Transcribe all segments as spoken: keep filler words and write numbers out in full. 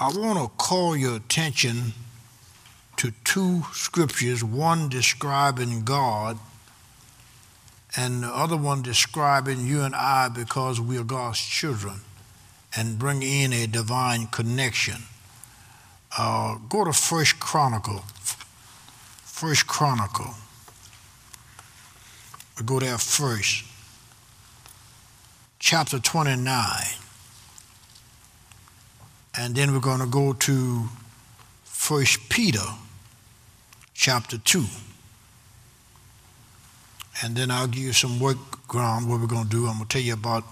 I want to call your attention to two scriptures, one describing God and the other one describing you and I because we are God's children and bring in a divine connection. Uh, go to First Chronicle. First Chronicle. We'll go there first. Chapter twenty-nine. And then we're going to go to First Peter, chapter two. And then I'll give you some work ground, what we're going to do. I'm going to tell you about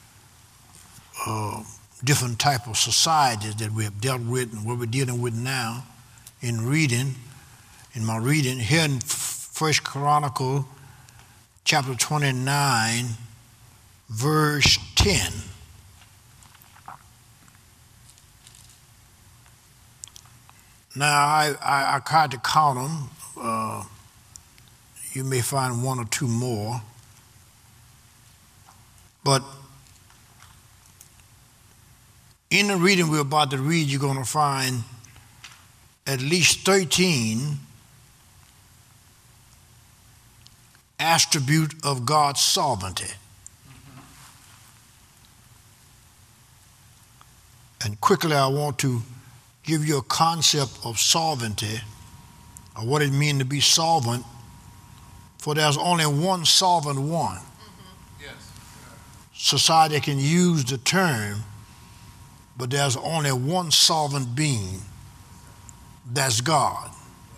uh, different type of societies that we have dealt with and what we're dealing with now in reading, in my reading. Here in First Chronicle, chapter twenty-nine, verse ten. Now, I, I, I tried to count them. Uh, you may find one or two more. But in the reading we're about to read, you're going to find at least thirteen attributes of God's sovereignty. And quickly I want to give you a concept of sovereignty, or what it means to be sovereign, for there's only one sovereign one. Mm-hmm. Yes. Society can use the term, but there's only one sovereign being, that's God.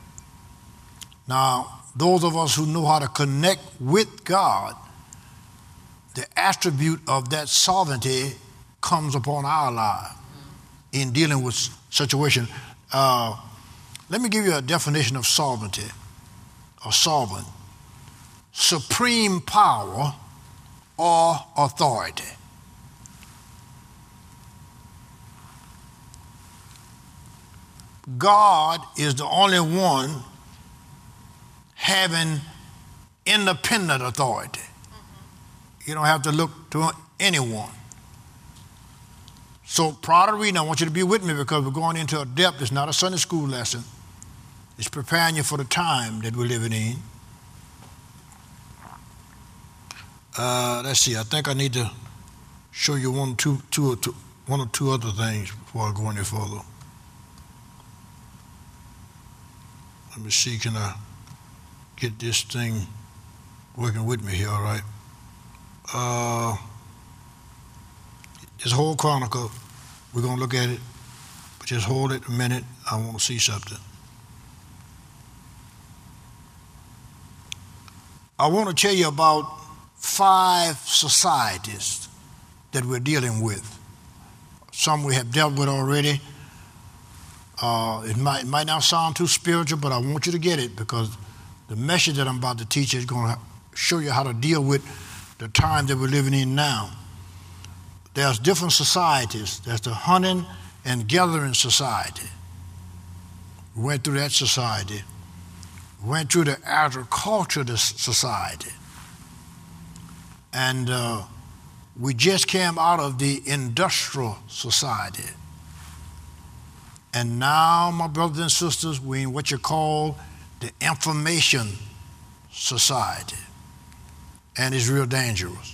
Now, those of us who know how to connect with God, the attribute of that sovereignty comes upon our life in dealing with situation. Uh, let me give you a definition of sovereignty, or sovereign. Supreme power or authority. God is the only one having independent authority. Mm-hmm. You don't have to look to anyone. So prior to reading, I want you to be with me because we're going into a depth. It's not a Sunday school lesson. It's preparing you for the time that we're living in. Uh, let's see, I think I need to show you one, two, two, or two, one or two other things before I go any further. Let me see, can I get this thing working with me here, all right? Uh, this whole chronicle, we're going to look at it, but just hold it a minute. I want to see something. I want to tell you about five societies that we're dealing with. Some we have dealt with already. Uh, it might, it might not sound too spiritual, but I want you to get it because the message that I'm about to teach is going to show you how to deal with the time that we're living in now. There's different societies. There's the hunting and gathering society. We went through that society. We went through the agricultural society. And uh, we just came out of the industrial society. And now, my brothers and sisters, we're in what you call the information society. And it's real dangerous.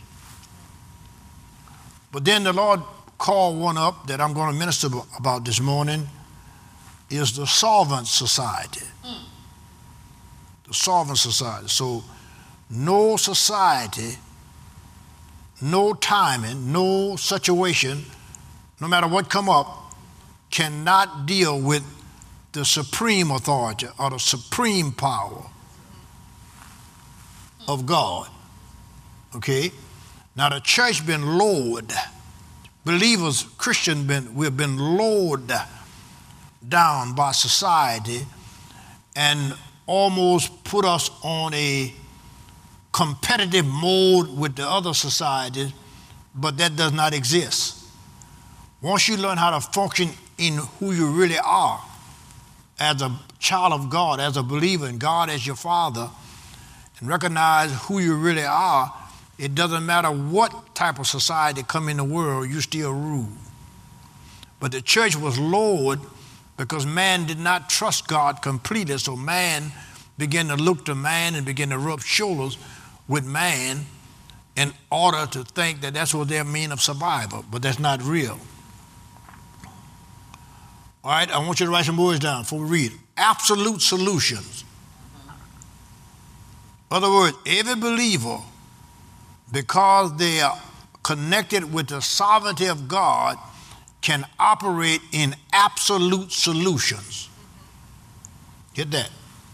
But then the Lord called one up that I'm going to minister about this morning, is the solvent society. Mm. The solvent society. So no society, no timing, no situation, no matter what come up, cannot deal with the supreme authority or the supreme power of God. Okay? Now the church been lowered. Believers, Christians, been, we've been lowered down by society and almost put us on a competitive mode with the other societies, but that does not exist. Once you learn how to function in who you really are, as a child of God, as a believer in God as your Father, and recognize who you really are, it doesn't matter what type of society come in the world, you still rule. But the church was lowered because man did not trust God completely. So man began to look to man and began to rub shoulders with man in order to think that that's what their mean of survival. But that's not real. All right, I want you to write some words down before we read. Absolute solutions. In other words, every believer, because they are connected with the sovereignty of God, can operate in absolute solutions. Get that.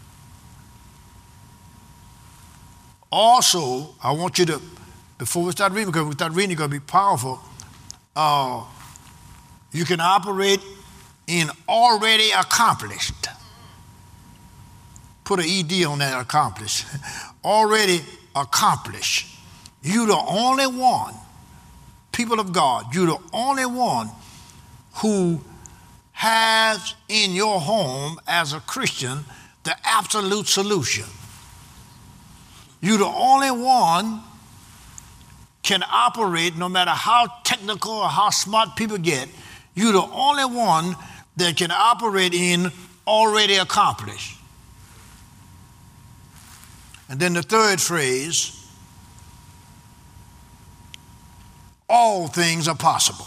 Also, I want you to, before we start reading, because we start reading, it's going to be powerful, uh, you can operate in already accomplished. Put an E D on that, accomplished. Already accomplished. You're the only one, people of God, you're the only one who has in your home as a Christian the absolute solution. You're the only one can operate, no matter how technical or how smart people get, you're the only one that can operate in already accomplished. And then the third phrase, all things are possible.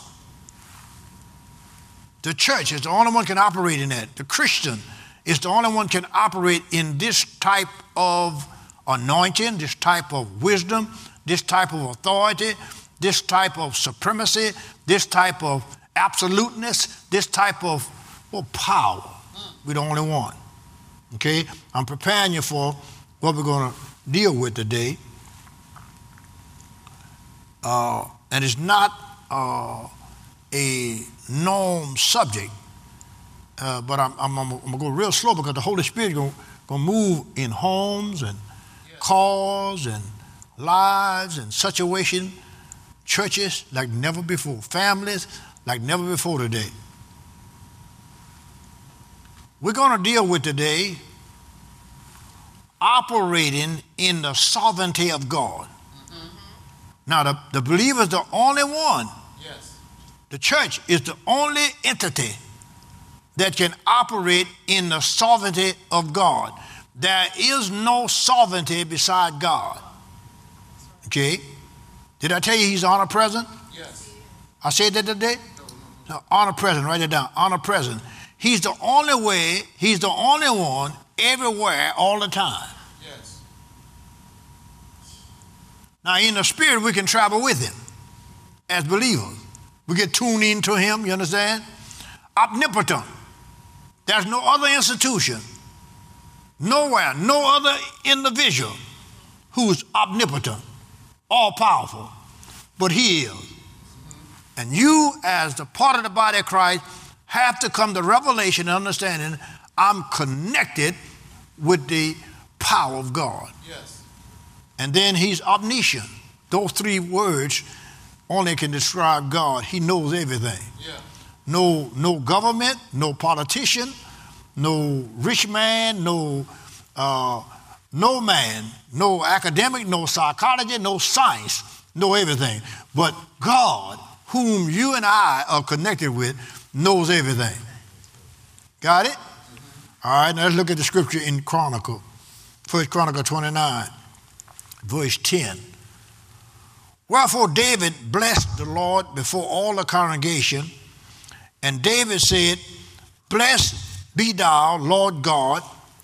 The church is the only one can operate in that. The Christian is the only one can operate in this type of anointing, this type of wisdom, this type of authority, this type of supremacy, this type of absoluteness, this type of well, power. We're the only one. Okay? I'm preparing you for what we're going to deal with today. Uh, and it's not uh, a known subject, uh, but I'm, I'm, I'm going to go real slow because the Holy Spirit is going to move in homes and yes. cars and lives and situations, churches like never before, families like never before today. We're going to deal with today operating in the sovereignty of God. Mm-hmm. Now, the, the believer is the only one. Yes. The church is the only entity that can operate in the sovereignty of God. There is no sovereignty beside God. Okay? Did I tell you he's omnipresent? Yes. I said that today? No, no. Omnipresent, write it down. Omnipresent. He's the only way, he's the only one everywhere all the time. Yes. Now in the spirit we can travel with him as believers. We get tuned into him, you understand? Omnipotent. There's no other institution, nowhere, no other individual who's omnipotent, all powerful, but he is. And you as the part of the body of Christ have to come to revelation and understanding I'm connected with the power of God. Yes. And then he's omniscient. Those three words only can describe God. He knows everything. Yeah. No, no government, no politician, no rich man, no, uh, no man, no academic, no psychology, no science, no everything. But God, whom you and I are connected with, knows everything. Got it? Mm-hmm. All right, now let's look at the scripture in Chronicle. First Chronicle twenty-nine, verse ten. Wherefore David blessed the Lord before all the congregation, and David said, Blessed be thou, Lord God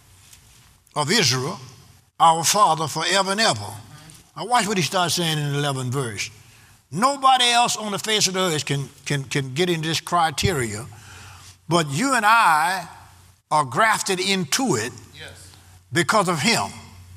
of Israel, our Father forever and ever. Mm-hmm. Now watch what he starts saying in the eleventh verse. Nobody else on the face of the earth can, can, can get into this criteria, but you and I are grafted into it yes. because of him.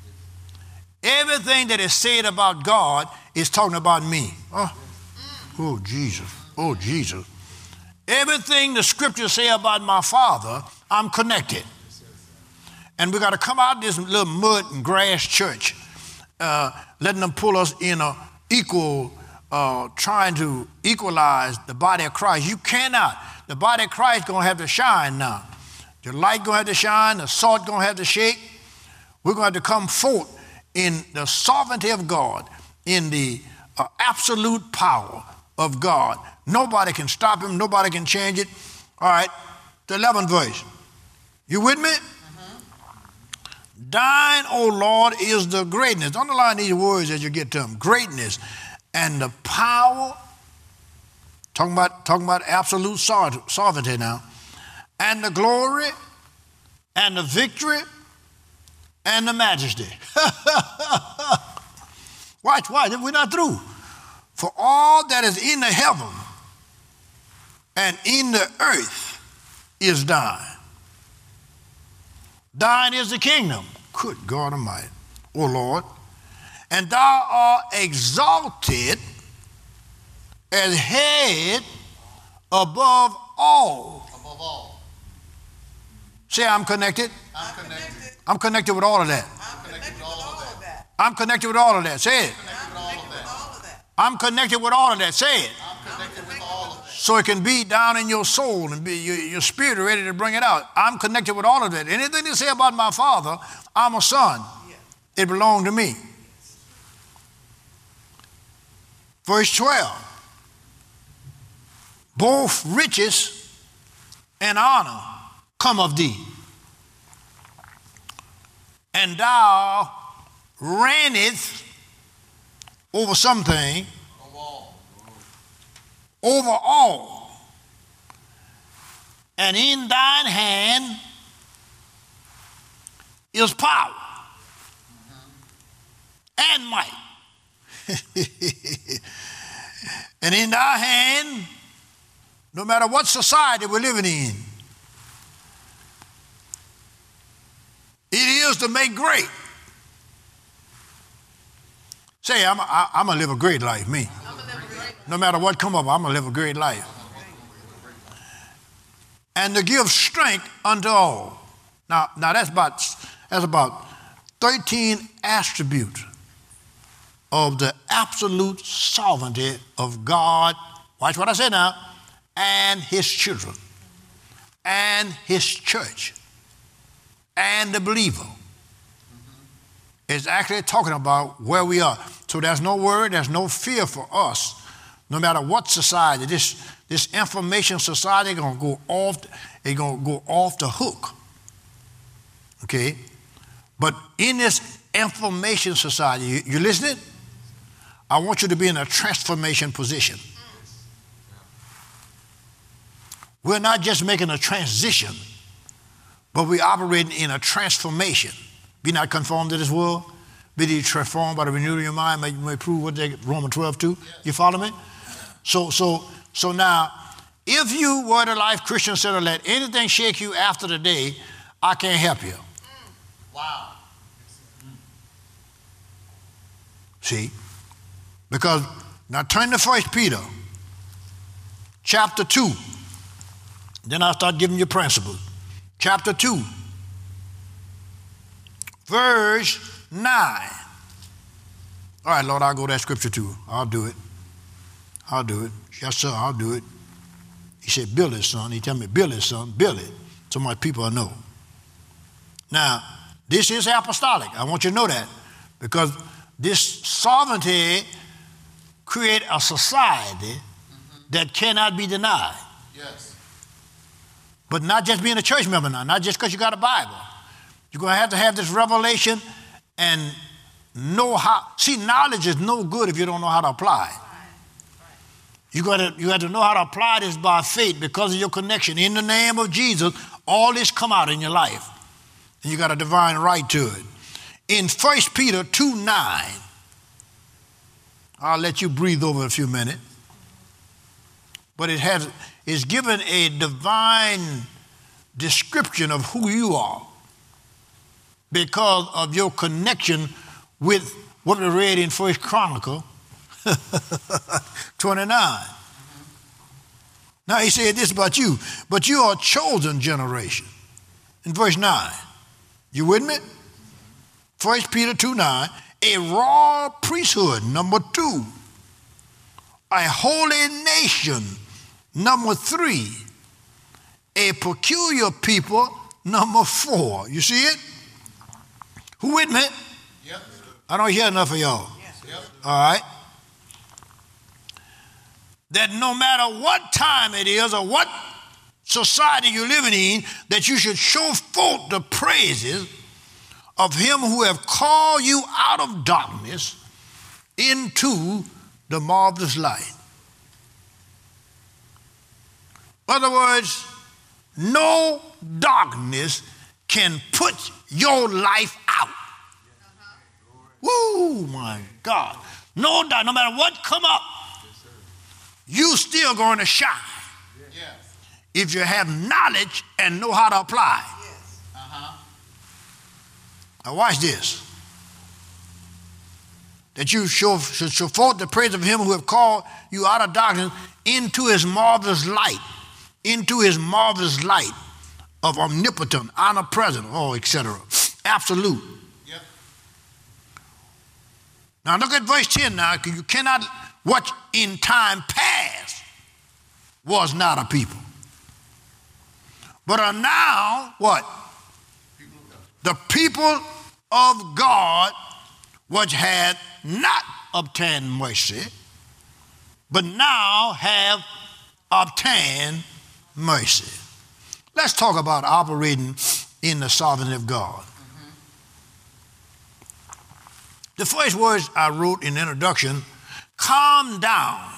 Everything that is said about God is talking about me. Oh, oh Jesus, oh Jesus. Everything the scriptures say about my Father, I'm connected. And we got to come out of this little mud and grass church, uh, letting them pull us in a equal Uh, trying to equalize the body of Christ. You cannot. The body of Christ is going to have to shine now. The light going to have to shine. The salt going to have to shake. We're going to have to come forth in the sovereignty of God, in the uh, absolute power of God. Nobody can stop him. Nobody can change it. All right, the eleventh verse. You with me? Mm-hmm. Thine, O Lord, is the greatness. Underline these words as you get to them. Greatness and the power. Talking about, talking about absolute sovereignty now. And the glory and the victory and the majesty. Watch, watch, we're not through. For all that is in the heaven and in the earth is thine. Thine is the kingdom. Good God Almighty, O Lord. And thou art exalted as head above all. Above all. Say, I'm connected. I'm connected. I'm connected with all of that. I'm connected with all of that. I'm connected with all of that. Say it. I'm connected with all of that. I'm connected with all of that. Say it. I'm connected with all of that. So it can be down in your soul and be your, your spirit ready to bring it out. I'm connected with all of that. Anything they say about my father, I'm a son. It belonged to me. Verse twelve. Both riches and honor come of thee. And thou reignest over something, Over all. over all. And in thine hand is power and might. And in thy hand, no matter what society we're living in, it is to make great. Say, I'm going to live a great life, me. No matter what come up, I'm going to live a great life. And to give strength unto all. Now, now that's about that's about thirteen attributes of the absolute sovereignty of God. Watch what I say now. And his children. And his church. And the believer. It's actually talking about where we are. So there's no worry, there's no fear for us. No matter what society, this, this information society is going to go off, it's going to go off the hook. Okay? But in this information society, you, you listening? I want you to be in a transformation position. We're not just making a transition, but we're operating in a transformation. Be not conformed to this world. Be ye transformed by the renewal of your mind. May you may prove what they, Romans twelve two. You follow me? So, so, so now, if you were the life Christian said to let anything shake you after the day, I can't help you. Wow. See? Because, now turn to First Peter, chapter two. Then I'll start giving you principles. Chapter two, verse nine. All right, Lord, I'll go to that scripture too. I'll do it. I'll do it. Yes, sir, I'll do it. He said, build it, son. He tell me, build it, son, build it. So my people will know. Now, this is apostolic. I want you to know that. Because this sovereignty creates a society mm-hmm. that cannot be denied. Yes. But not just being a church member now, not just because you got a Bible. You're going to have to have this revelation and know how. See, knowledge is no good if you don't know how to apply it. You got to you got to know how to apply this by faith because of your connection. In the name of Jesus, all this come out in your life. And you got a divine right to it. In First Peter two nine, I'll let you breathe over a few minutes. But it has is given a divine description of who you are because of your connection with what we read in First Chronicle twenty-nine. Now he said this about you, but you are a chosen generation. In verse nine, you with me? First Peter two nine, a royal priesthood, number two, a holy nation, number three, a peculiar people, number four. You see it? Who with me? Yep. I don't hear enough of y'all. Yep. All right. that no matter what time it is or what society you're living in, that you should show forth the praises of him who have called you out of darkness into the marvelous light. In other words, no darkness can put your life out. Woo, my God. No doubt, no matter what come up, you still going to shine. Yes. If you have knowledge and know how to apply. Yes. Uh-huh. Now watch this. That you show, should show forth the praise of him who have called you out of darkness into his marvelous light. Into his marvelous light of omnipotent, omnipresent, oh, et cetera. Absolute. Yep. Now look at verse ten now, because you cannot, what in time past was not a people, but are now what? People of God. The people of God, which had not obtained mercy, but now have obtained mercy. Let's talk about operating in the sovereignty of God. Mm-hmm. The first words I wrote in the introduction, calm down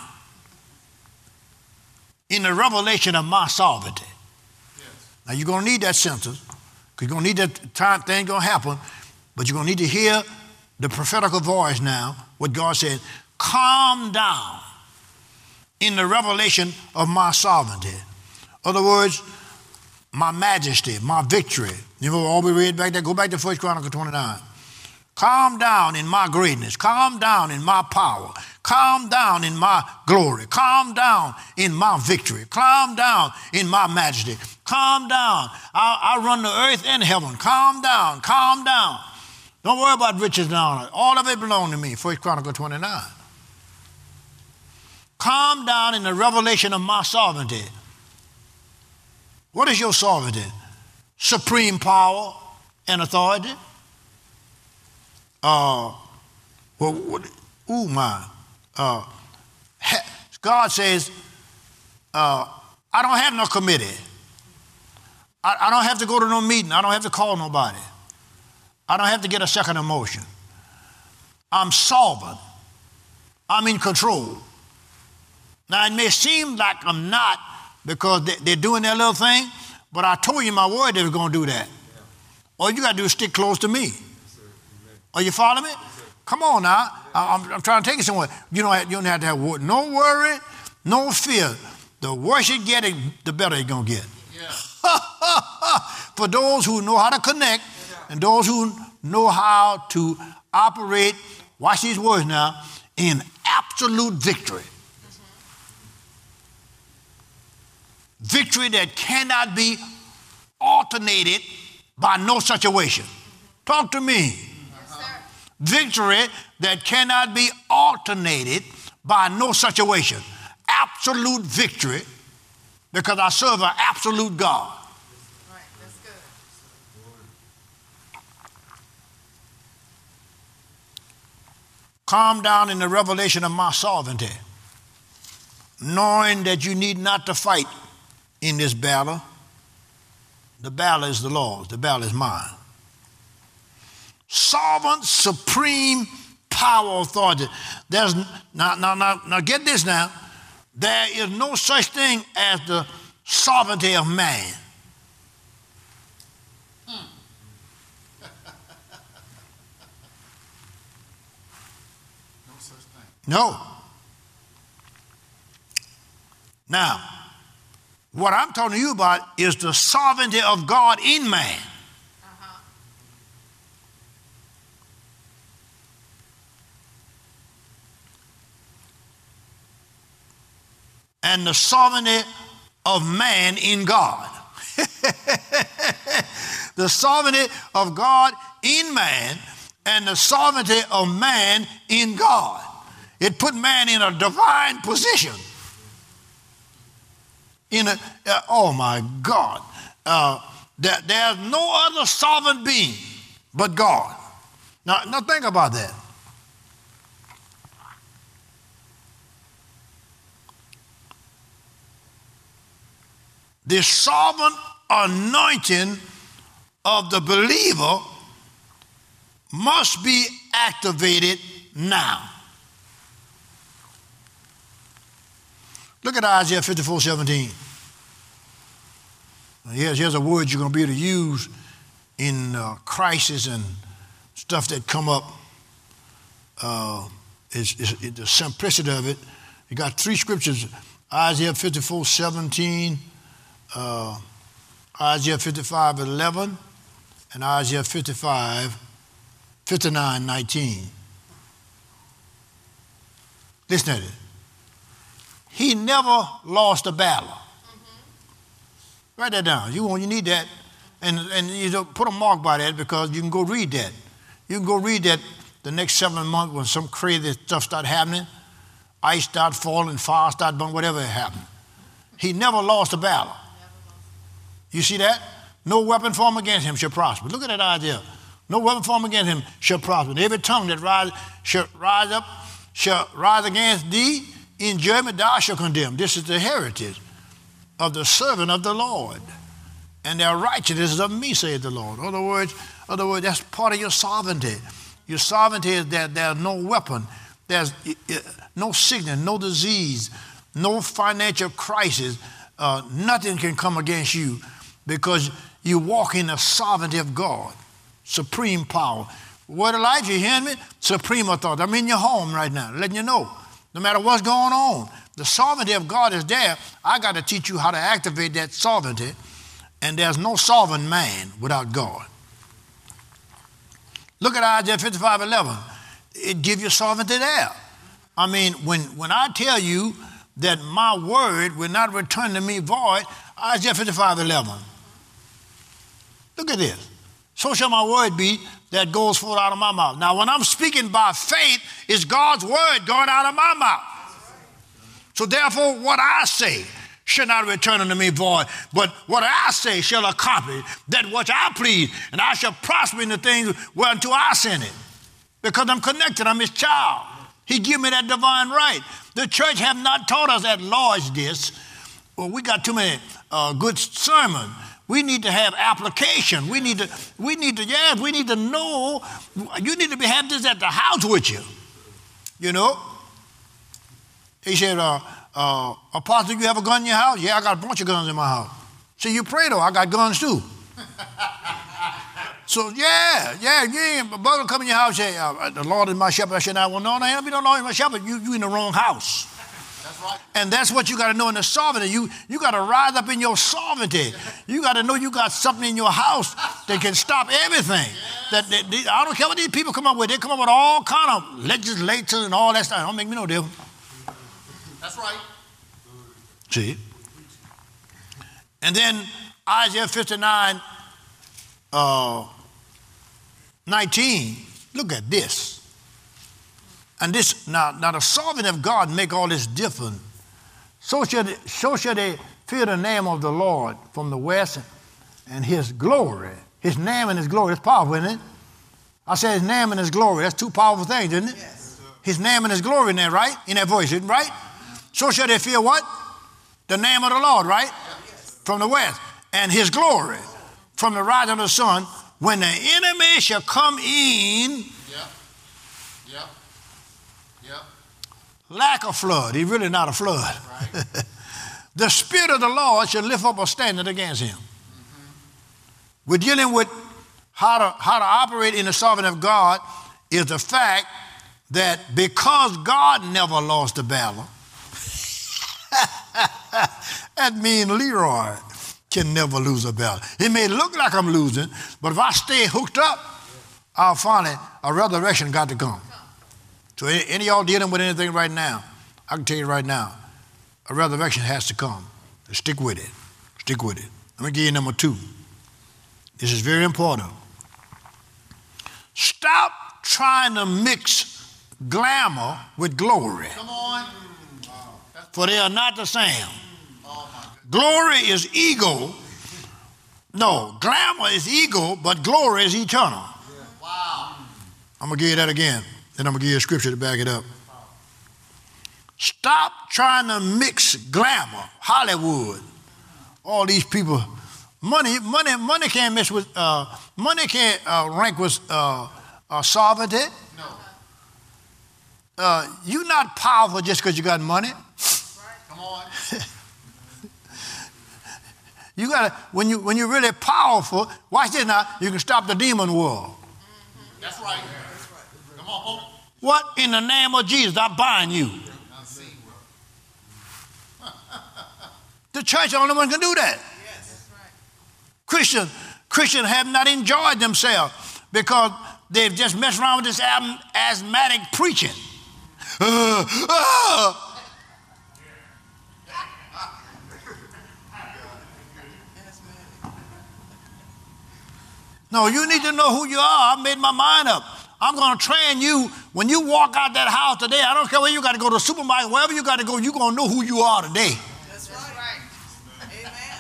in the revelation of my sovereignty. Yes. Now you're going to need that sentence, because you're going to need that time thing going to happen, but you're going to need to hear the prophetical voice now, what God said, calm down in the revelation of my sovereignty. In other words, my majesty, my victory. You know, all we read back there, go back to First Chronicles twenty-nine. Calm down in my greatness. Calm down in my power. Calm down in my glory. Calm down in my victory. Calm down in my majesty. Calm down. I, I run the earth and heaven. Calm down. Calm down. Don't worry about riches and honor. All of it belongs to me. First Chronicles twenty-nine. Calm down in the revelation of my sovereignty. What is your sovereignty? Supreme power and authority? Uh, well, what, ooh, my. Uh, God says, uh, I don't have no committee. I, I don't have to go to no meeting. I don't have to call nobody. I don't have to get a second emotion. I'm sovereign. I'm in control. Now, it may seem like I'm not, because they, they're doing their little thing, but I told you in my word they were going to do that. Yeah. All you got to do is stick close to me. Yes, are you following me? Yes, come on now. I, I'm, I'm trying to take you somewhere. You don't, have, you don't have to have wor- no worry, no fear. The worse you get, it, the better you're going to get. Yeah. For those who know how to connect and those who know how to operate, watch these words now, in absolute victory. Victory that cannot be alternated by no situation. Talk to me. Yes, sir. Victory that cannot be alternated by no situation. Absolute victory, because I serve an absolute God. Right, that's good. Calm down in the revelation of my sovereignty, knowing that you need not to fight in this battle. The battle is the Lord's. The battle is mine. Sovereign, supreme power, authority. There's now, now, now, now get this now. There is no such thing as the sovereignty of man. Hmm. No such thing. No. Now, what I'm talking to you about is the sovereignty of God in man. Uh-huh. And the sovereignty of man in God. The sovereignty of God in man and the sovereignty of man in God. It put man in a divine position. In a, uh, oh my God, uh, there, there's no other sovereign being but God. Now, now think about that. the sovereign anointing of the believer must be activated now. Look at Isaiah fifty-four seventeen. Here's, here's a word you're going to be able to use in uh, crisis and stuff that come up. Uh, is, is, is the simplicity of it. You got three scriptures: Isaiah fifty-four seventeen, uh, Isaiah fifty-five eleven, and Isaiah fifty-five fifty-nine nineteen. Listen to it. He never lost a battle. Mm-hmm. Write that down. You want, you need that, and and you don't put a mark by that because you can go read that. You can go read that the next seven months when some crazy stuff start happening, ice start falling, fire start burning, whatever happened. He never lost a battle. You see that? No weapon formed against him shall prosper. Look at that idea. No weapon formed against him shall prosper. And every tongue that rise shall rise up, shall rise against thee in judgment, thou shalt condemn. This is the heritage of the servant of the Lord, and their righteousness is of me, saith the Lord. In other words, in other words, that's part of your sovereignty. Your sovereignty is that there's no weapon, there's no sickness, no disease, no financial crisis. Uh, nothing can come against you because you walk in the sovereignty of God, supreme power. Word of life, you hearing me? Supreme authority. I'm in your home right now, letting you know. No matter what's going on, the sovereignty of God is there. I got to teach you how to activate that sovereignty, and there's no sovereign man without God. Look at Isaiah fifty-five eleven. It gives you sovereignty there. I mean, when, when I tell you that my word will not return to me void, Isaiah fifty-five eleven. Look at this. So shall my word be that goes forth out of my mouth. Now, when I'm speaking by faith, it's God's word going out of my mouth. So therefore, what I say shall not return unto me void, but what I say shall accomplish that which I please, and I shall prosper in the things whereunto I send it. Because I'm connected, I'm his child. He give me that divine right. The church have not taught us at large this. Well, we got too many uh, good sermons. We need to have application. We need to, we need to, yeah, we need to know. You need to be have this at the house with you. You know? He said, uh, uh, Apostle, you have a gun in your house? Yeah, I got a bunch of guns in my house. See, you pray though, I got guns too. So yeah, yeah, yeah, my brother come in your house, say, uh, the Lord is my shepherd, I should not want no, no, ain't be no Lord is my shepherd, you, you in the wrong house. That's right. And that's what you got to know in the sovereignty. You, you got to rise up in your sovereignty. You got to know you got something in your house that can stop everything. Yes. That, that they, I don't care what these people come up with. They come up with all kind of legislation and all that stuff. It don't make me no difference. That's right. See? And then Isaiah fifty-nine, uh, nineteen, look at this. And this, now, now the sovereignty of God make all this different. So shall, they, so shall they fear the name of the Lord from the west and his glory. His name and his glory, that's powerful, isn't it? I said his name and his glory, that's two powerful things, isn't it? Yes. His name and his glory in there, right? In that voice, isn't it, right? So shall they fear what? The name of the Lord, right? Yes. From the west. And his glory from the rising of the sun, when the enemy shall come in. Yeah. Yeah. Yep. Like a flood. He's really not a flood. Right. The Spirit of the Lord shall lift up a standard against him. Mm-hmm. We're dealing with how to, how to operate in the sovereignty of God is the fact that because God never lost a battle, that means Leroy can never lose a battle. It may look like I'm losing, but if I stay hooked up, I'll finally, a resurrection got to come. So any, any of y'all dealing with anything right now, I can tell you right now, a resurrection has to come. So stick with it. Stick with it. Let me give you number two. This is very important. Stop trying to mix glamour with glory. Come on. For they are not the same. Glory is ego. No, glamour is ego, but glory is eternal. Wow. I'm going to give you that again. Then I'm going to give you a scripture to back it up. Stop trying to mix glamour, Hollywood, all these people. Money, money, money can't mess with. Uh, money can't uh, rank with uh, uh, sovereignty. No. Uh, you're not powerful just because you got money. Come on. You gotta when you when you're really powerful. Watch this now. You can stop the demon world. That's right. Come on. What in the name of Jesus? I bind you. The church, the only one can do that. Christians, Christians have not enjoyed themselves because they've just messed around with this asthmatic preaching. Uh, uh. No, you need to know who you are. I made my mind up. I'm going to train you. When you walk out that house today, I don't care where you got to go to the supermarket, wherever you got to go, you're going to know who you are today. That's right. Amen.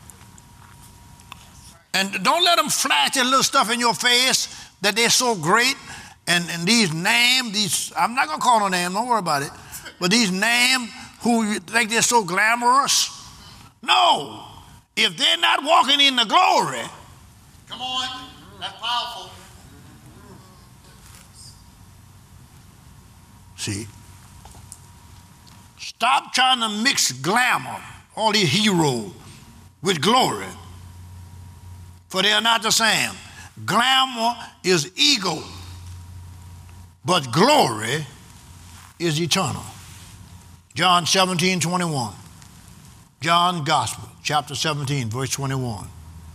And don't let them flash that little stuff in your face that they're so great. And, and these names, these, I'm not going to call no name, don't worry about it. But these names who you think they're so glamorous. No. If they're not walking in the glory. Come on. That's powerful. See. Stop trying to mix glamour, all these heroes, with glory. For they are not the same. Glamour is ego, but glory is eternal. John seventeen, twenty-one. John Gospel, chapter seventeen, verse twenty-one.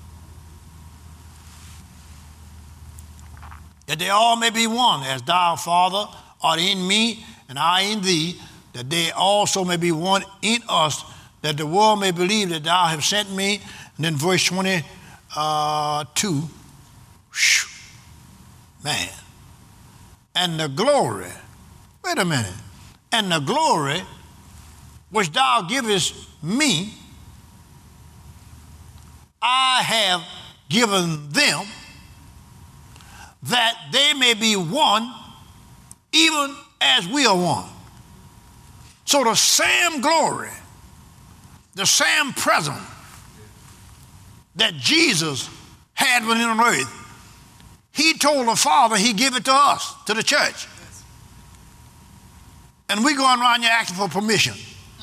That they all may be one, as thou, Father, art in me, and I in thee, that they also may be one in us, that the world may believe that thou hast sent me. And then verse twenty-two. Whew, man. And the glory, wait a minute, and the glory which thou givest me, I have given them, that they may be one, even as we are one. So the same glory, the same presence that Jesus had when he was on earth, he told the Father he'd give it to us, to the church. And we going around here asking for permission.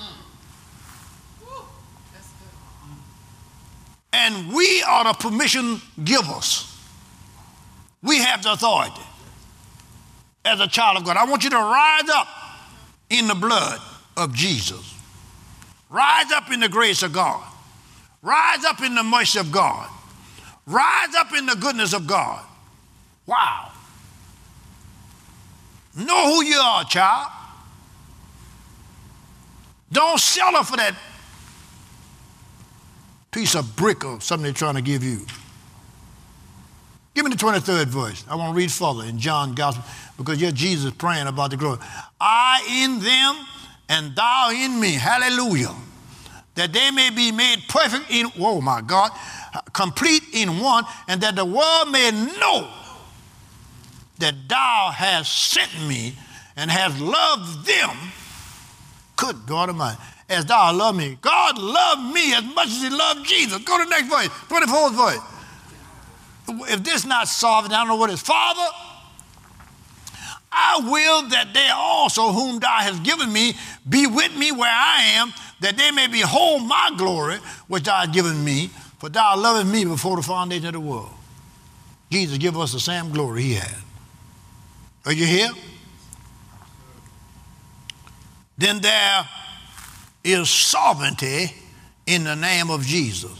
And we are the permission givers. We have the authority as a child of God. I want you to rise up in the blood of Jesus. Rise up in the grace of God. Rise up in the mercy of God. Rise up in the goodness of God. Wow. Know who you are, child. Don't settle for that piece of brick or something they're trying to give you. Give me the twenty-third verse. I want to read further in John Gospel because here Jesus is praying about the glory. I in them and thou in me. Hallelujah. That they may be made perfect in, oh my God, complete in one, and that the world may know that thou hast sent me and hast loved them. Good God Almighty. As thou loved me. God loved me as much as he loved Jesus. Go to the next verse, twenty-fourth verse. If this is not sovereign, I don't know what it is. Father, I will that they also whom thou hast given me be with me where I am, that they may behold my glory, which thou hast given me, for thou lovest me before the foundation of the world. Jesus give us the same glory he had. Are you here? Then there is sovereignty in the name of Jesus.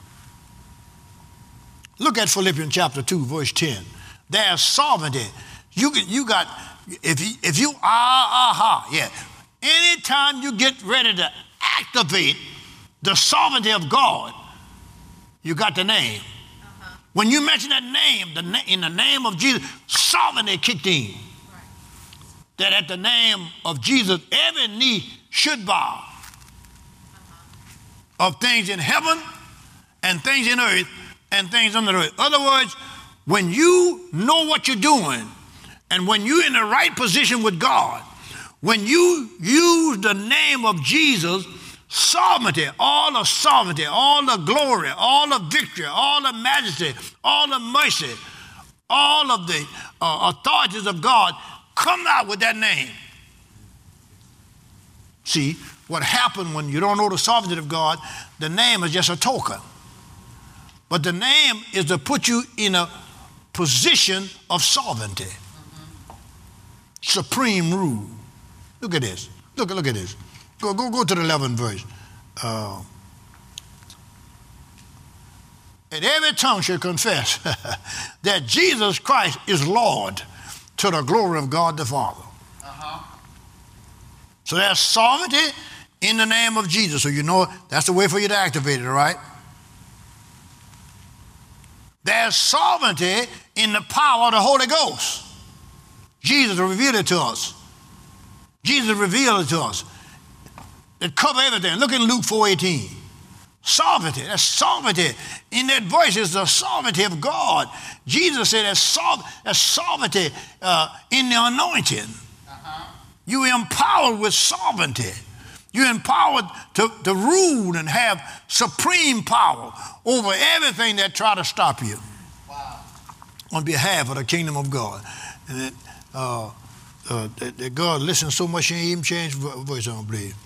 Look at Philippians chapter two, verse ten. There's sovereignty. You can, you got, if you, if you, ah, aha, yeah. Anytime you get ready to activate the sovereignty of God, you got the name. Uh-huh. When you mention that name, the na- in the name of Jesus, sovereignty kicked in. Right. That at the name of Jesus, every knee should bow. Uh-huh. Of things in heaven and things in earth and things under the earth. In other words, when you know what you're doing and when you're in the right position with God, when you use the name of Jesus sovereignty, all the sovereignty, all the glory, all the victory, all the majesty, all the mercy, all of the uh, authorities of God come out with that name. See, what happened when you don't know the sovereignty of God, the name is just a token. But the name is to put you in a position of sovereignty. Mm-hmm. Supreme rule. Look at this. Look, look at this. Go, go, go to the eleventh verse. Uh, and every tongue should confess that Jesus Christ is Lord to the glory of God the Father. Uh-huh. So there's sovereignty in the name of Jesus. So you know that's the way for you to activate it, all right? There's sovereignty in the power of the Holy Ghost. Jesus revealed it to us. Jesus revealed it to us. It covers everything. Look in Luke four eighteen. Sovereignty. That's sovereignty. In that voice is the sovereignty of God. Jesus said there's, sov- there's sovereignty uh, in the anointing. Uh-huh. You're empowered with sovereignty. You're empowered to, to rule and have supreme power over everything that try to stop you. Wow. On behalf of the kingdom of God. And that, uh, uh, that, that God listens so much he ain't even changed voice, I don't believe.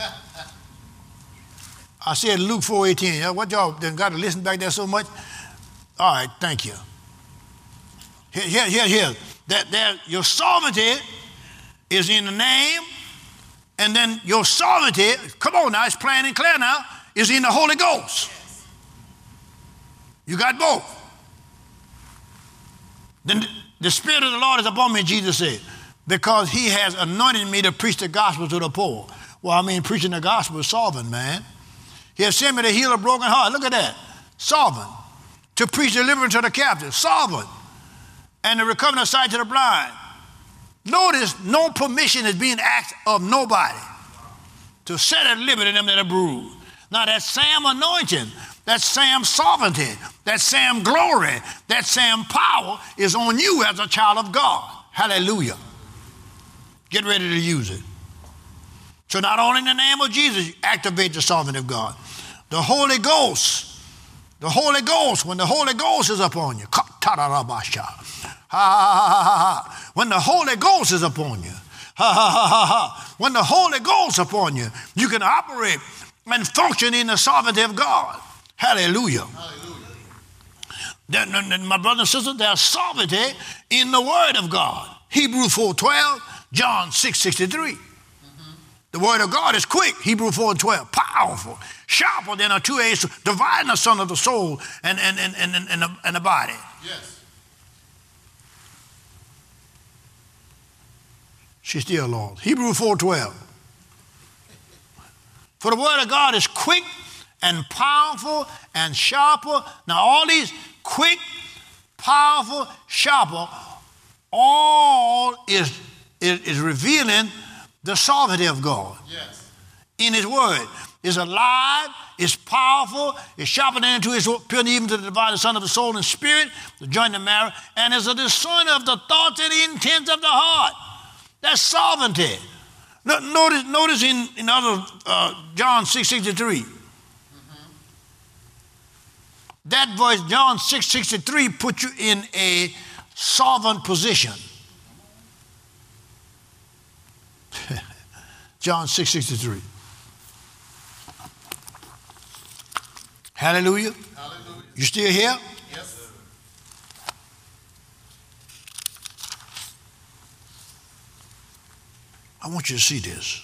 I said Luke four eighteen. What y'all done got to listen back there so much? All right, thank you. Here, here, here, here. That, that your sovereignty is in the name, and then your sovereignty, come on now, it's plain and clear now, is in the Holy Ghost. You got both. Then the Spirit of the Lord is upon me, Jesus said, because he has anointed me to preach the gospel to the poor. Well, I mean, preaching the gospel is sovereign, man. He has sent me to heal a broken heart. Look at that. Sovereign. To preach deliverance to the captive. Sovereign. And the recovering of sight to the blind. Notice, no permission is being asked of nobody to set at liberty them that are bruised. Now, that same anointing, that same sovereignty, that same glory, that same power is on you as a child of God. Hallelujah. Get ready to use it. So not only in the name of Jesus, you activate the sovereignty of God. The Holy Ghost, the Holy Ghost, when the Holy Ghost is upon you, when the Holy Ghost is upon you, when the Holy Ghost is upon you, you can operate and function in the sovereignty of God. Hallelujah. Hallelujah. My brothers and sisters, there's sovereignty in the Word of God. Hebrews four twelve, John six sixty-three. The word of God is quick, Hebrews four and twelve, powerful, sharper than a two-edged sword, dividing the son of the soul and, and, and, and, and, the, and the body. Yes. She's still lost. Hebrews four twelve. For the word of God is quick and powerful and sharper. Now all these quick, powerful, sharper, all is, is, is revealing the sovereignty of God. Yes. In his word. It's alive, it's powerful, it's sharper than into his pure even to the dividing son of the soul and spirit, the joint and marrow, and is a discerner of the thoughts and the intents of the heart. That's sovereignty. No, notice, notice in, in other uh, John six sixty-three. Mm-hmm. That voice, John six sixty-three, puts you in a sovereign position. John six sixty-three. Hallelujah. Hallelujah. You still here? Yes, sir. I want you to see this.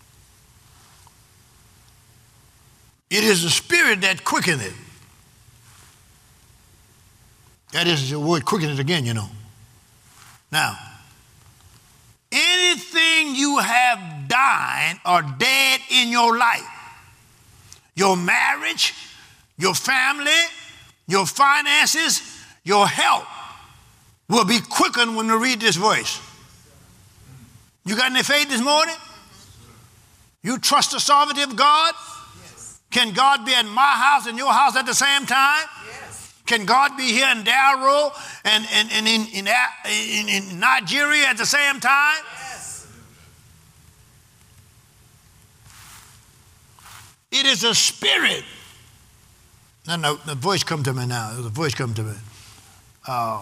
It is the Spirit that quickeneth. That is the word quicken it again, you know. Now, anything you have died or dead in your life, your marriage, your family, your finances, your health, will be quickened when you read this voice. You got any faith this morning? You trust the sovereignty of God? Yes. Can God be in my house and your house at the same time? Yes. Can God be here in Darrow and, and, and in, in, in, in Nigeria at the same time? Yes. It is a spirit. No, no, the voice come to me now. The voice come to me. Uh,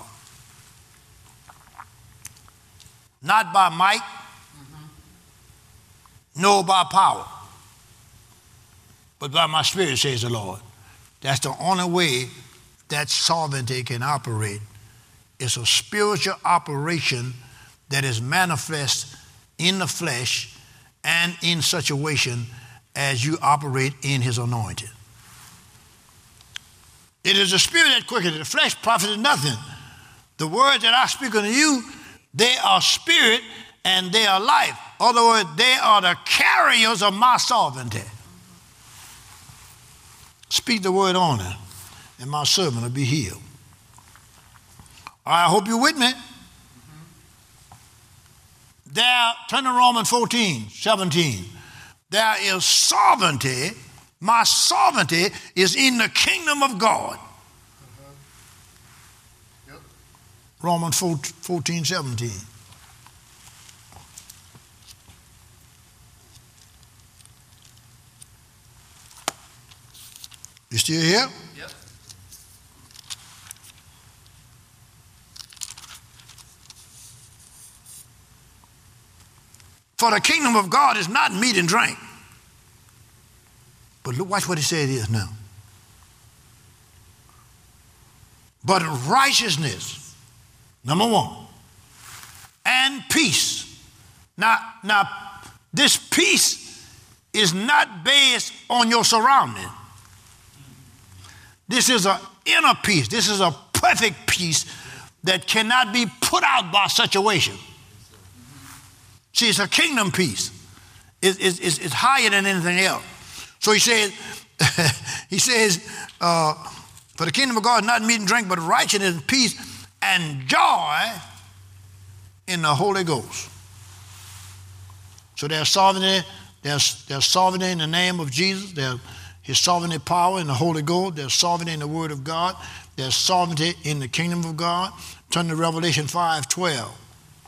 not by might, mm-hmm. nor by power, but by my spirit, says the Lord. That's the only way that sovereignty can operate. It's a spiritual operation that is manifest in the flesh and in situation as you operate in his anointing. It is the spirit that quickeneth, the flesh profiteth nothing. The words that I speak unto you, they are spirit and they are life. In other words, they are the carriers of my sovereignty. Speak the word on it, and my servant will be healed. I hope you're with me. There, turn to Romans fourteen, seventeen. There is sovereignty. My sovereignty is in the kingdom of God. Uh-huh. Yep. Romans fourteen, seventeen. You still here? Yep. For the kingdom of God is not meat and drink. But look, watch what he said it is now. But righteousness, number one, and peace. Now, now, this peace is not based on your surrounding. This is an inner peace. This is a perfect peace that cannot be put out by situation. See, it's a kingdom peace. It, it, it's, it's higher than anything else. So he says, he says, uh, for the kingdom of God is not meat and drink, but righteousness and peace and joy in the Holy Ghost. So there's sovereignty, there's, there's sovereignty in the name of Jesus, there's his sovereignty power in the Holy Ghost, there's sovereignty in the Word of God, there's sovereignty in the kingdom of God. Turn to Revelation five twelve.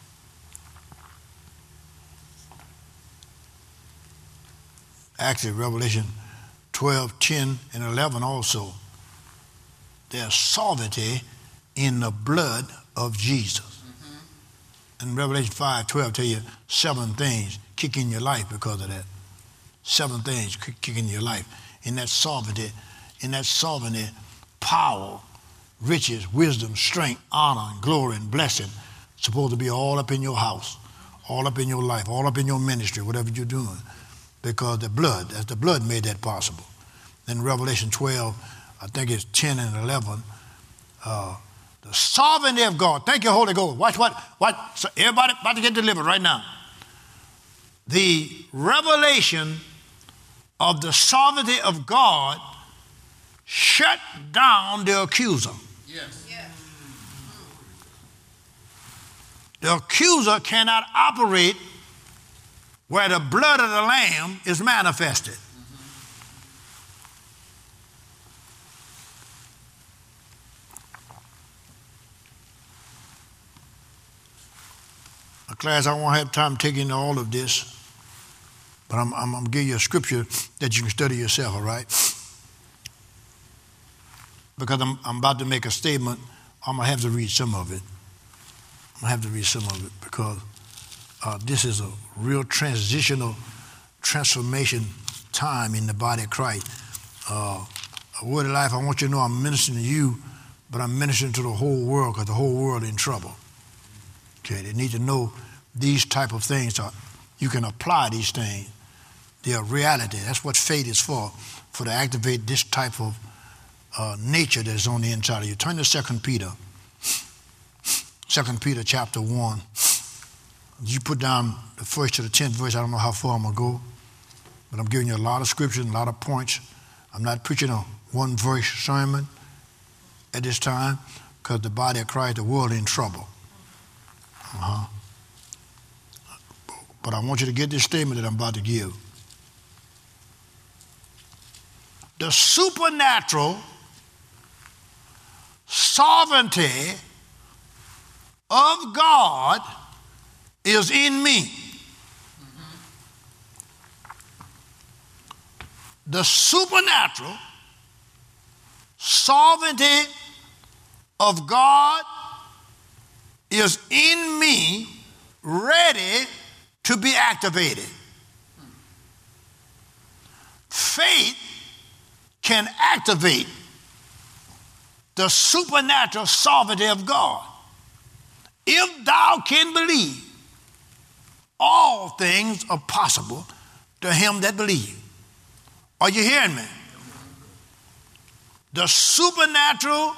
Actually, Revelation twelve, ten, and eleven also. There's sovereignty in the blood of Jesus. Mm-hmm. And Revelation five twelve tell you seven things kick in your life because of that. Seven things kick in your life. In that sovereignty, in that sovereignty, power, riches, wisdom, strength, honor, and glory, and blessing supposed to be all up in your house, all up in your life, all up in your ministry, whatever you're doing. Because the blood, as the blood made that possible. Then Revelation twelve, I think it's ten and eleven, uh, the sovereignty of God. Thank you, Holy Ghost. Watch what, what, so everybody about to get delivered right now. The revelation of the sovereignty of God shut down the accuser. Yes. Yes. The accuser cannot operate where the blood of the Lamb is manifested. Now, class, I won't have time to take into all of this, but I'm, I'm, I'm going to give you a scripture that you can study yourself, all right? Because I'm, I'm about to make a statement, I'm going to have to read some of it. I'm going to have to read some of it because Uh, this is a real transitional transformation time in the body of Christ. Uh, a word of life, I want you to know I'm ministering to you, but I'm ministering to the whole world because the whole world is in trouble. Okay, they need to know these type of things. So you can apply these things. They are reality. That's what faith is for, for to activate this type of uh, nature that is on the inside of you. Turn to Second Peter. Second Peter chapter one. You put down the first to the tenth verse. I don't know how far I'm going to go, but I'm giving you a lot of scripture and a lot of points. I'm not preaching a one verse sermon at this time because the body of Christ, the world is in trouble. Uh-huh. But I want you to get this statement that I'm about to give. The supernatural sovereignty of God is in me. Mm-hmm. the supernatural sovereignty of God is in me, ready to be activated. Faith can activate the supernatural sovereignty of God. If thou can believe, all things are possible to him that believe. Are you hearing me? The supernatural,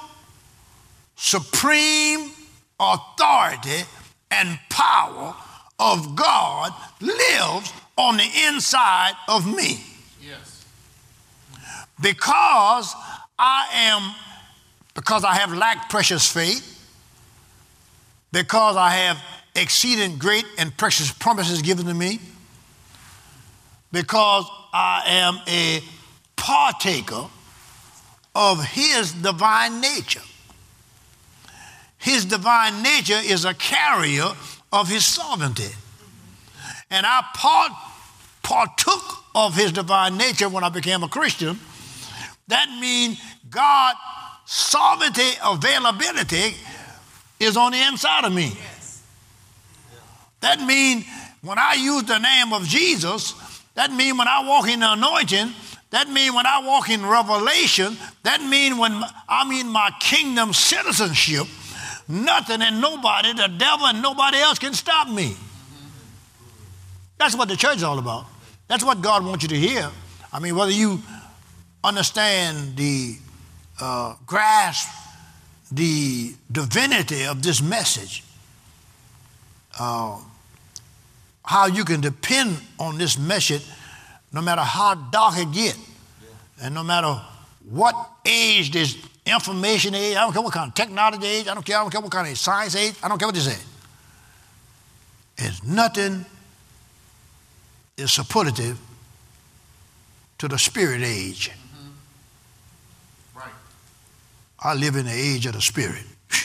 supreme authority and power of God lives on the inside of me. Yes. Because I am, because I have lacked precious faith, because I have exceeding great and precious promises given to me, because I am a partaker of his divine nature. His divine nature is a carrier of his sovereignty. And I part, partook of his divine nature when I became a Christian. That means God's sovereignty availability is on the inside of me. That means when I use the name of Jesus, that means when I walk in the anointing, that means when I walk in revelation, that means when I'm in my kingdom citizenship, nothing and nobody, the devil and nobody else can stop me. That's what the church is all about. That's what God wants you to hear. I mean, whether you understand the, uh, grasp the divinity of this message, uh, how you can depend on this message no matter how dark it gets, and no matter what age this information age, I don't care what kind of technology age, I don't care, I don't care what kind of science age, I don't care what this is. It's nothing is supportive to the spirit age. Mm-hmm. Right. I live in the age of the spirit.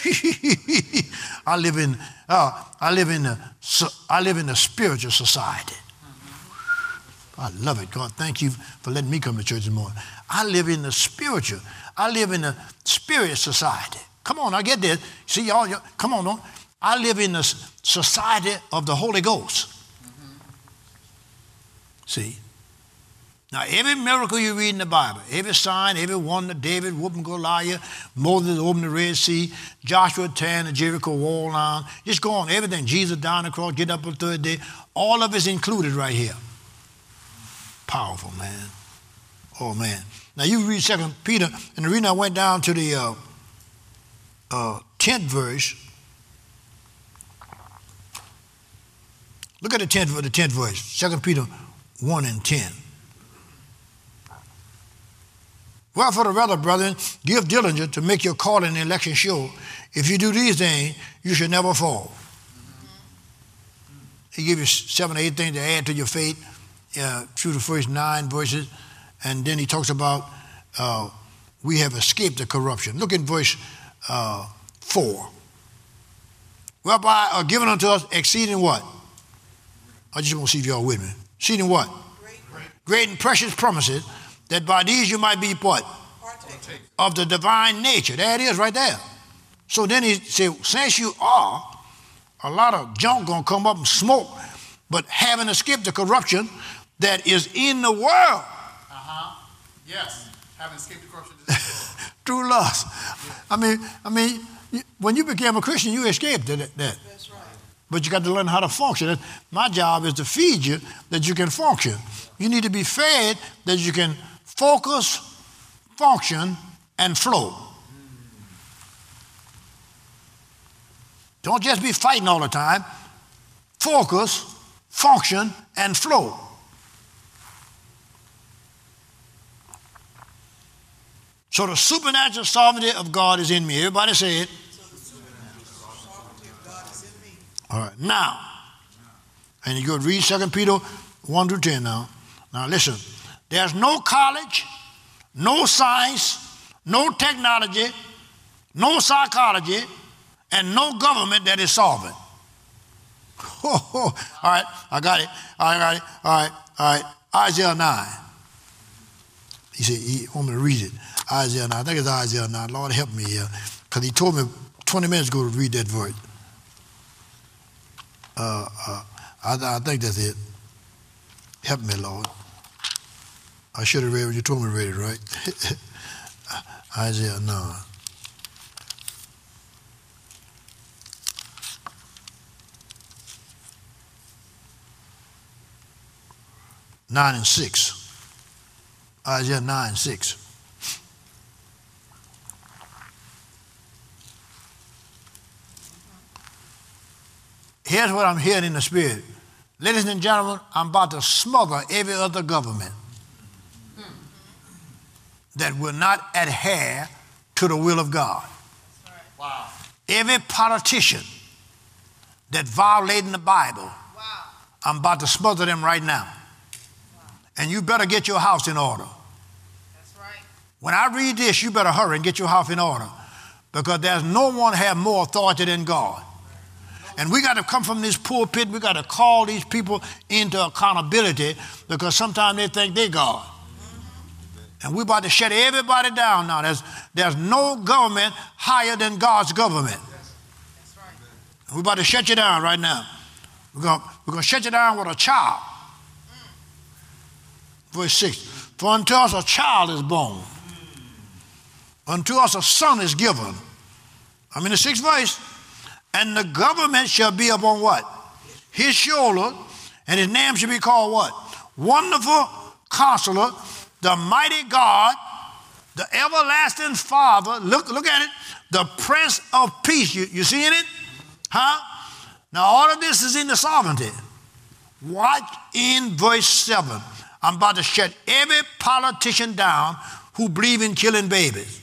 I live in uh, I live in the so, I live in the spiritual society. Mm-hmm. I love it, God. Thank you for letting me come to church this morning. I live in the spiritual. I live in the spirit society. Come on, I get this. See y'all. y'all come on, on. I live in the society of the Holy Ghost. Mm-hmm. See. Now, every miracle you read in the Bible, every sign, every wonder, David whooping Goliath, Moses opened the Red Sea, Joshua tearing the Jericho wall down, just go on, everything, Jesus down the cross, get up on the third day, all of it's included right here. Powerful, man. Oh, man. Now, you read Second Peter, and the reason I went down to the uh, uh, tenth verse, look at the tenth, the tenth verse, Second Peter one and ten. Wherefore, the rather, brethren, give diligence to make your calling and election sure. If you do these things, you shall never fall. He gives you seven or eight things to add to your faith uh, through the first nine verses. And then he talks about uh, we have escaped the corruption. Look in verse uh, four. Whereby are given unto us exceeding what? I just want to see if y'all with me. Exceeding what? Great, Great and precious promises, that by these you might be what? Partake. Of the divine nature. There it is right there. So then he said, since you are, a lot of junk going to come up and smoke, but having escaped the corruption that is in the world. Uh-huh. Yes. Having escaped the corruption that is in the world. Through lust. Yeah. I mean, I mean, when you became a Christian, you escaped that. that. That's right. But you got to learn how to function. My job is to feed you that you can function. You need to be fed that you can focus, function, and flow. Don't just be fighting all the time. Focus, function, and flow. So the supernatural sovereignty of God is in me. Everybody say it. So the supernatural sovereignty of God is in me. All right, now, and you go read Second Peter one through ten now. Now listen. There's no college, no science, no technology, no psychology, and no government that is solving. Oh, oh. All right, I got it. I got it. All right, all right. Isaiah nine. He said, he want me to read it. Isaiah nine. I think it's Isaiah nine. Lord, help me here. Because he told me twenty minutes ago to read that verse. Uh, uh, I, I think that's it. Help me, Lord. I should have read what you told me to read it, right? Isaiah nine. nine and six. Isaiah nine and six. Here's what I'm hearing in the spirit. Ladies and gentlemen, I'm about to smother every other government that will not adhere to the will of God. Wow. Every politician that violating the Bible, Wow. I'm about to smother them right now. And you better get your house in order. That's right. When I read this, you better hurry and get your house in order, because there's no one have more authority than God. And we got to come from this pulpit. We got to call these people into accountability, because sometimes they think they're God. And we're about to shut everybody down now. There's, there's no government higher than God's government. That's right. And we're about to shut you down right now. We're going we're going to shut you down with a child. Verse six. For unto us a child is born. Unto us a son is given. I'm in the sixth verse. And the government shall be upon what? His shoulder, and his name shall be called what? Wonderful Counselor, the mighty God, the everlasting Father. Look, look at it. The Prince of Peace. You, you seeing it? Huh? Now all of this is in the sovereignty. Watch in verse seven. I'm about to shut every politician down who believe in killing babies.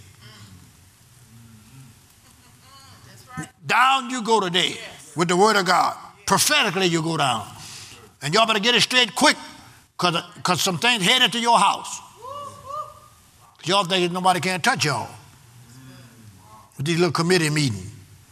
Down you go today with the word of God. Prophetically you go down. And y'all better get it straight quick, because some things headed to your house. Y'all think nobody can touch y'all with these little committee meetings.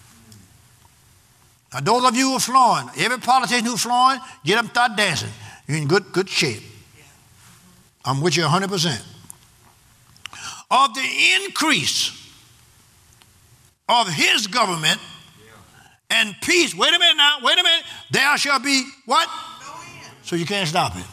Now those of you who are flowing, every politician who's flowing, get up and start dancing. You're in good, good shape. I'm with you one hundred percent. Of the increase of his government and peace. Wait a minute now, wait a minute. There shall be what? No end. So you can't stop it.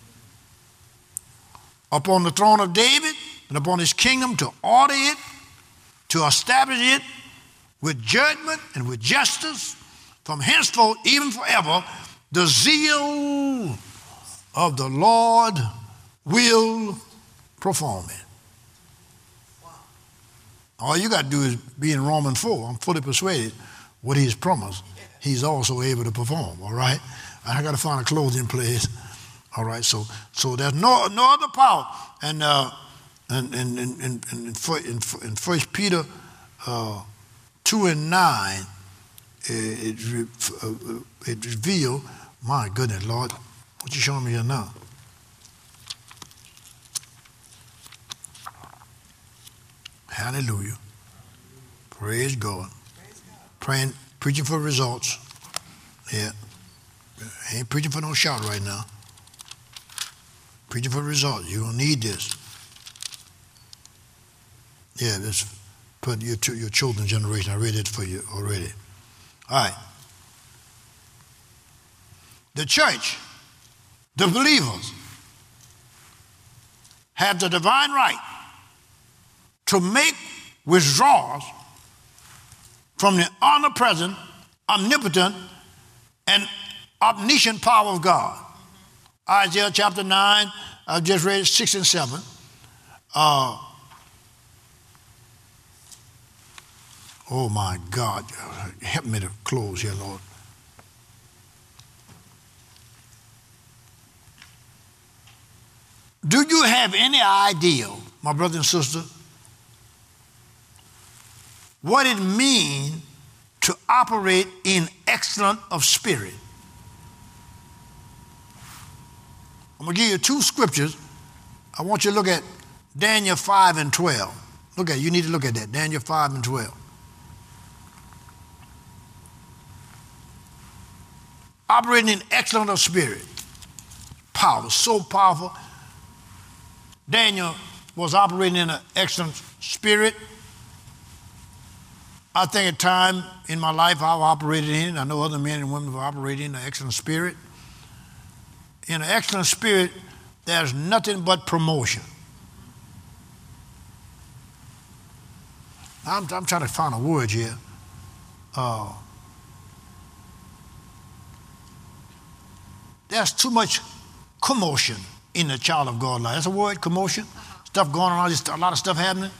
Upon the throne of David and upon his kingdom, to order it, to establish it with judgment and with justice from henceforth, even forever. The zeal of the Lord will perform it. All you got to do is be in Romans four. I'm fully persuaded what he's promised, he's also able to perform, all right? I got to find a closing place, all right? So so there's no no other power. And uh, and, and, and, and, and in First Peter uh, two and nine, it, it, it reveals, my goodness, Lord, what you showing me here now? Hallelujah. Praise God. Praying, preaching for results. Yeah. I ain't preaching for no shout right now. Preaching for results. You're going to need this. Yeah, this put your, your children's generation. I read it for you already. All right. The church, the believers, have the divine right to make withdrawals from the omnipresent, omnipotent, and omniscient power of God. Isaiah chapter nine, I've just read six and seven. Uh, oh my God, help me to close here, Lord. Do you have any idea, my brother and sister, what it means to operate in excellence of spirit? I'm going to give you two scriptures. I want you to look at Daniel five and twelve. Look at it. You need to look at that. Daniel five and twelve. Operating in excellence of spirit. Power. So powerful. Daniel was operating in an excellent spirit. I think at time in my life I've operated in, I know other men and women have operated in an excellent spirit. In an excellent spirit, there's nothing but promotion. I'm, I'm trying to find a word here. Uh, there's too much commotion in the child of God life. That's a word, commotion. Stuff going on, just a lot of stuff happening.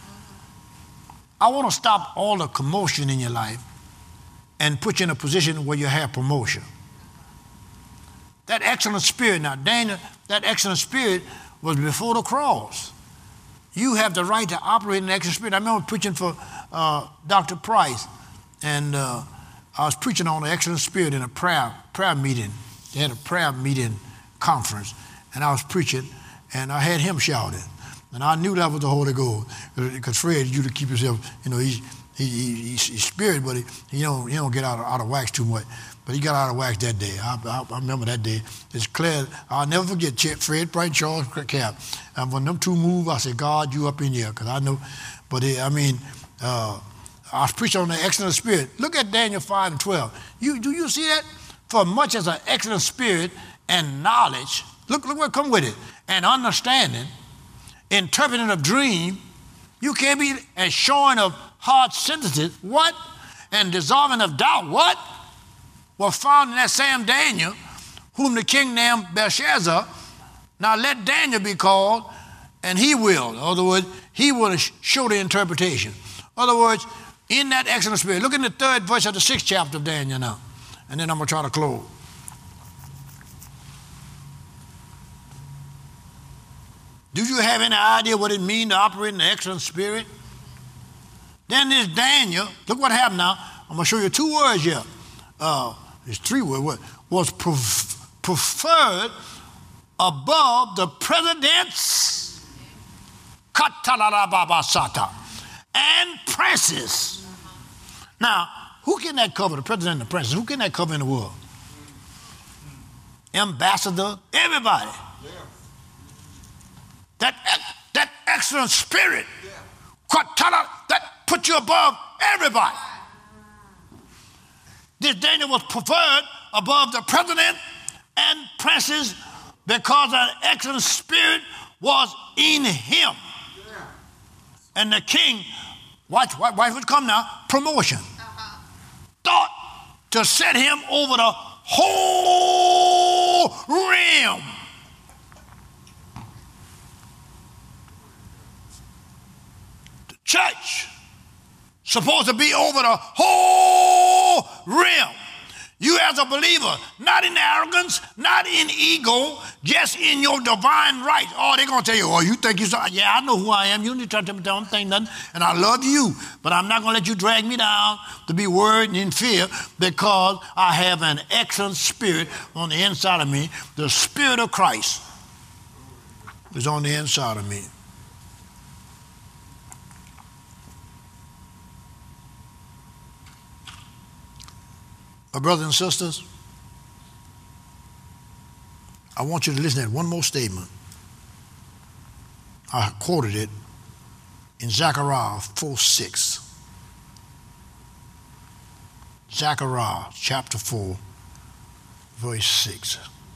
I want to stop all the commotion in your life and put you in a position where you have promotion. That excellent spirit, now Daniel, that excellent spirit was before the cross. You have the right to operate in the excellent spirit. I remember preaching for uh, Doctor Price, and uh, I was preaching on the excellent spirit in a prayer prayer meeting. They had a prayer meeting conference, and I was preaching, and I had him shouting. And I knew that was the Holy Ghost, because Fred, you to keep yourself, you know, he's, he, he, he's, he's spirit, but he, he, don't, he don't get out of, out of wax too much. But he got out of wax that day. I, I, I remember that day. It's clear. I'll never forget Fred Price, Charles Cap. And when them two moved, I said, God, you up in here, because I know. But it, I mean, uh, I was preaching on the excellent spirit. Look at Daniel five and twelve. You, do you see that? For much as an excellent spirit and knowledge, look, look what come with it, and understanding, interpreting of dream, you can't be, and showing of hard sentences, what? And dissolving of doubt, what? Were found in that same Daniel, whom the king named Belshazzar. Now let Daniel be called, and he will. In other words, he will show the interpretation. In other words, in that excellent spirit. Look in the third verse of the sixth chapter of Daniel now, and then I'm going to try to close. Do you have any idea what it means to operate in the excellent spirit? Then this Daniel, look what happened now. I'm going to show you two words here. Uh, there's three words. Was preferred above the presidents, and princes. Now, who can that cover? The president and the princes. Who can that cover in the world? Ambassador, everybody. Yeah. That, that excellent spirit, yeah. That put you above everybody. This Daniel was preferred above the president and princes because an excellent spirit was in him. Yeah. And the king, watch, watch, watch what's come now, promotion. Uh-huh. Thought to set him over the whole realm. The church supposed to be over the whole realm. You as a believer, not in arrogance, not in ego, just in your divine right. Oh, they're going to tell you, oh, you think you're so, yeah, I know who I am. You need to try to tell me think nothing. And I love you, but I'm not going to let you drag me down to be worried and in fear because I have an excellent spirit on the inside of me. The Spirit of Christ is on the inside of me. My brothers and sisters, I want you to listen to one more statement. I quoted it in Zechariah four six. Zechariah chapter four, verse six.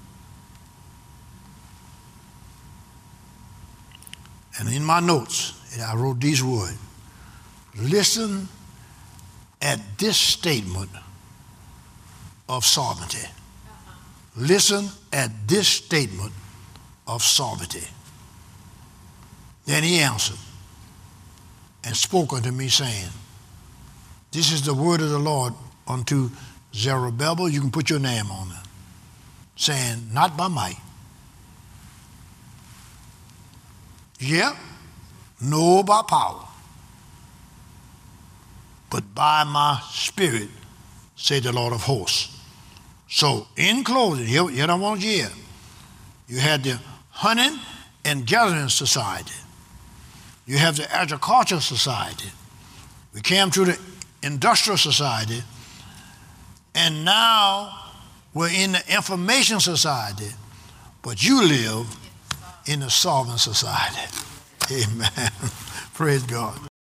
And in my notes, I wrote these words. Listen at this statement of sovereignty. Listen at this statement of sovereignty. Then he answered and spoke unto me, saying, this is the word of the Lord unto Zerubbabel. You can put your name on it. Saying, not by might. Yeah, no by power. But by my spirit, say the Lord of hosts. So, in closing, here, here I want you here. You had the hunting and gathering society. You have the agricultural society. We came to the industrial society. And now we're in the information society. But you live in the solvent society. Amen. Praise God.